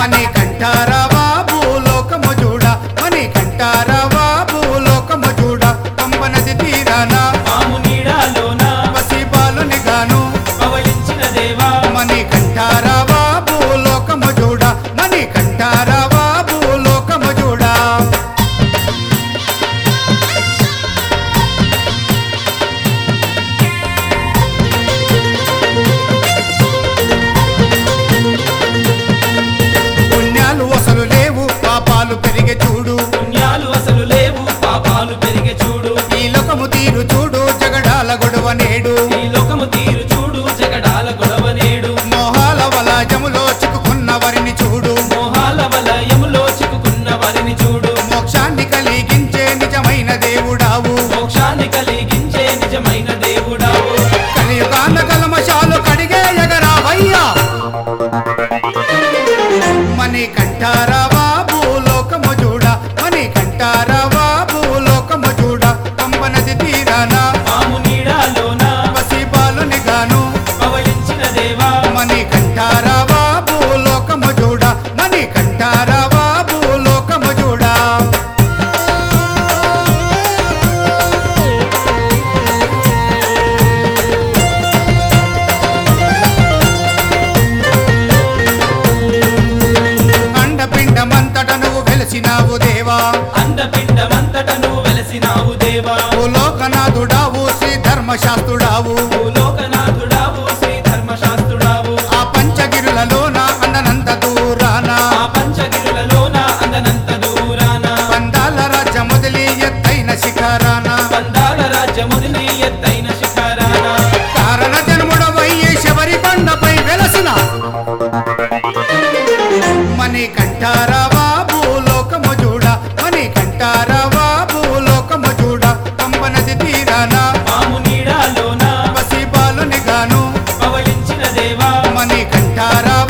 మణి కంఠారావా భూలోకము చూడ మణి కంఠారావా భూలోకము చూడ పంబనది తీరాన పాము నీడాలోన వసిబాలుని గాను పవళించిన దేవా మణి కంఠారావా భూలోకము చూడ మణి కంఠారావా భూలోకము చూడ పుణ్యాలు అసలు లేవు పాపాలు పెరిగే చూడు పుణ్యాలు అసలు లేవు పాపాలు పెరిగే చూడు ఈ లోకము తీరు చూడు జగడాల గొడవ నేడు ఈ లోకము తీరు చూడు జగడాల గొడవ నేడు మోహాల వలయములో చిక్కుకున్న వారిని చూడు మోహాల వలయములో చిక్కుకున్న వారిని చూడు మోక్షాన్ని కలిగించే నిజమైన దేవుడావు మోక్షాన్ని కలిగించే నిజమైన దేవుడావు కలియుగాన కల్మషాలు కడిగే ఎగరావయ్యా మణి కంఠారావా భూలోకము చూడ మణి కంఠారావా భూలోకము చూడ పంబనది తీరాన పాము నీడాలోన వసిబాలుని గాను పవళించిన దేవా మణి కంఠారావా భూలోకము చూడ మణి కంఠారావా భూలోకము చూడ అండపిండమంతట నువ్వు వెలిసినావు దేవా అండపిండమంతట నువ్వు వెలసినావు దేవా భూలోకనాథుడావు శ్రీ ధర్మశాస్త్రుడావు భూలోకనాథుడావు శ్రీ ధర్మశాస్త్రుడావు ఆ పంచగిరులలోన అందనంత దూరాన ఆ పంచగిరులలోన అందనంత దూరాన పందాల రాజ్య మొదలి ఎత్తైన శిఖరాన పందాల రాజ్యముదిని ఎత్తైన శిఖరాన కారణ జన్ముడవయ్యే శబరి కొండపై వెలసిన మణి కంఠారావా భూలోకము చూడ మణి కంఠారావా భూలోకము చూడ పంబనది తీరాన పాము నీడాలోన వసిబాలుని గాను పవళించిన దేవా మణి కంఠారా